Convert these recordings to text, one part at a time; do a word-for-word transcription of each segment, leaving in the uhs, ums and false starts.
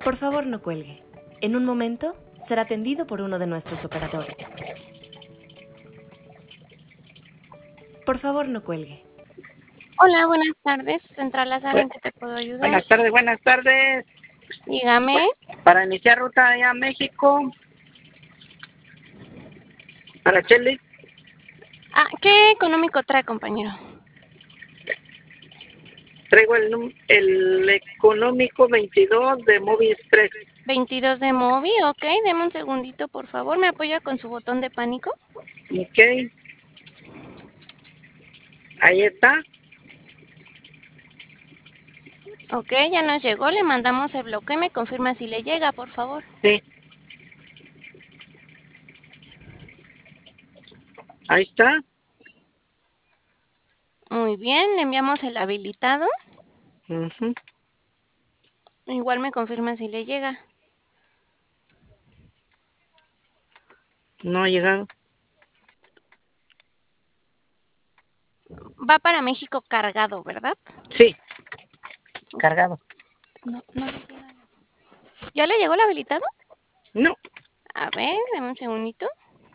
Por favor, no cuelgue. En un momento será atendido por uno de nuestros operadores. Por favor, no cuelgue. Hola, buenas tardes. Central Azar, ¿en qué te puedo ayudar? Buenas tardes, buenas tardes. Dígame. Para iniciar ruta allá a México. Para Chile. Ah, ¿qué económico trae, compañero? Traigo el, num- el económico veintidós de Movi Express. veintidós de Movi, ok. Deme un segundito, por favor. ¿Me apoya con su botón de pánico? Ok. Ahí está. Ok, ya nos llegó. Le mandamos el bloqueo y me confirma si le llega, por favor. Sí. Ahí está. Muy bien, le enviamos el habilitado. Ujú. Igual me confirma si le llega. No ha llegado. Va para México cargado, ¿verdad? Sí. Cargado. No, no le llega. ¿Ya le llegó el habilitado? No. A ver, dame un segundito.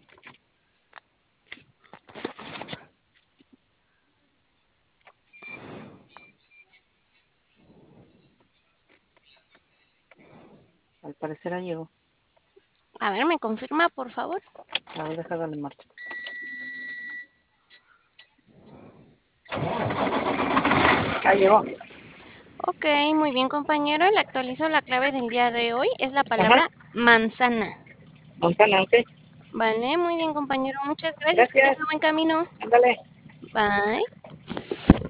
Al parecer ya llegó. A ver, me confirma, por favor. A ver, deja darle marcha. Ahí llegó. Ok, muy bien, compañero. Le actualizo la clave del día de hoy. Es la palabra Ajá. manzana. Montana, ok. Vale, muy bien, compañero. Muchas gracias. Que tenga Gracias. buen camino. Ándale. Bye.